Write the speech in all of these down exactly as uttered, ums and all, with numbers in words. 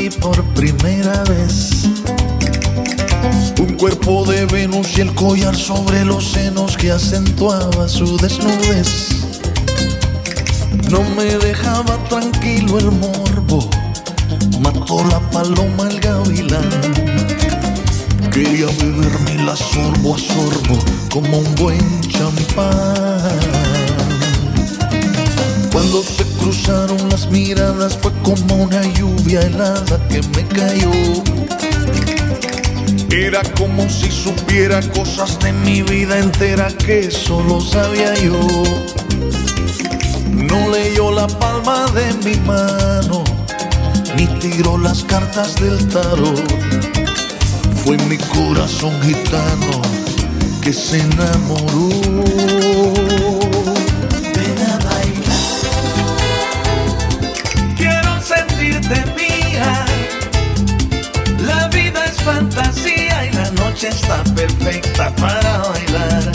vi por primera vez. Un cuerpo de Venus y el collar sobre los senos que acentuaba su desnudez. No me dejaba tranquilo el morbo, mató la paloma el gavilán. Quería bebérmela sorbo a sorbo como un buen champán. Cuando se cruzaron las miradas fue como una lluvia helada que me cayó. Era como si supiera cosas de mi vida entera que solo sabía yo. No leyó la palma de mi mano, ni tiró las cartas del tarot. Fue mi corazón gitano que se enamoró. Ven a bailar, quiero sentirte mía. La vida es fantasía y la noche está perfecta para bailar.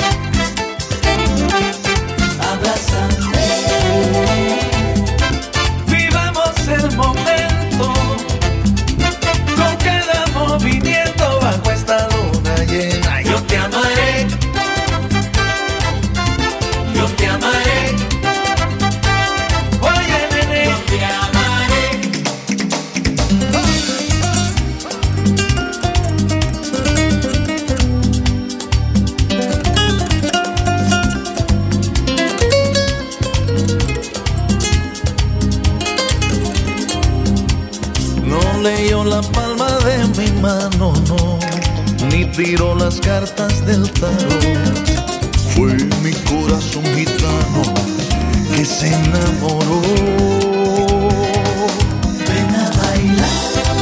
Abrázame, vivamos el momento, con cada movimiento bajo esta luna llena. Yo te amaré, yo te amaré. Oye, nene, yo te amaré. No leyó la palma de mi mano, no, ni tiró las cartas del tarot. Fue mi corazón gitano que se enamoró. Ven a bailar,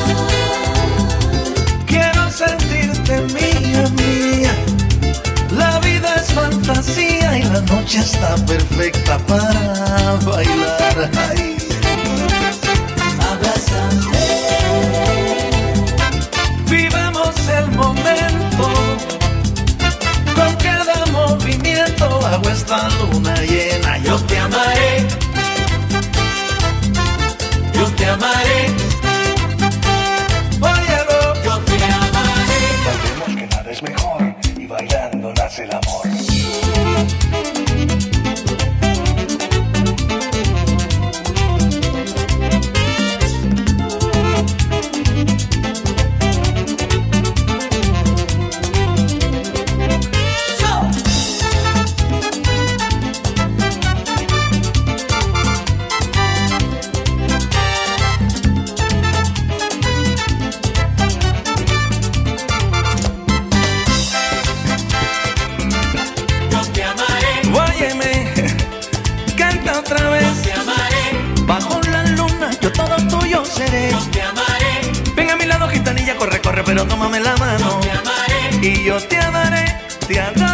quiero sentirte mía, mía. La vida es fantasía y la noche está perfecta para bailar. Ay. Abrázame, vivamos el momento, con cada movimiento bajo esta luna llena. Yo te amaré, yo te amaré. Óyelo, yo te amaré. Sabemos que nada es mejor y bailando nace el amor. Óyeme, canta otra vez. Yo te amaré. Bajo la luna yo todo tuyo seré. Yo te amaré. Ven a mi lado, gitanilla, corre, corre, pero tómame la mano. Yo te amaré. Y yo te amaré, te amaré.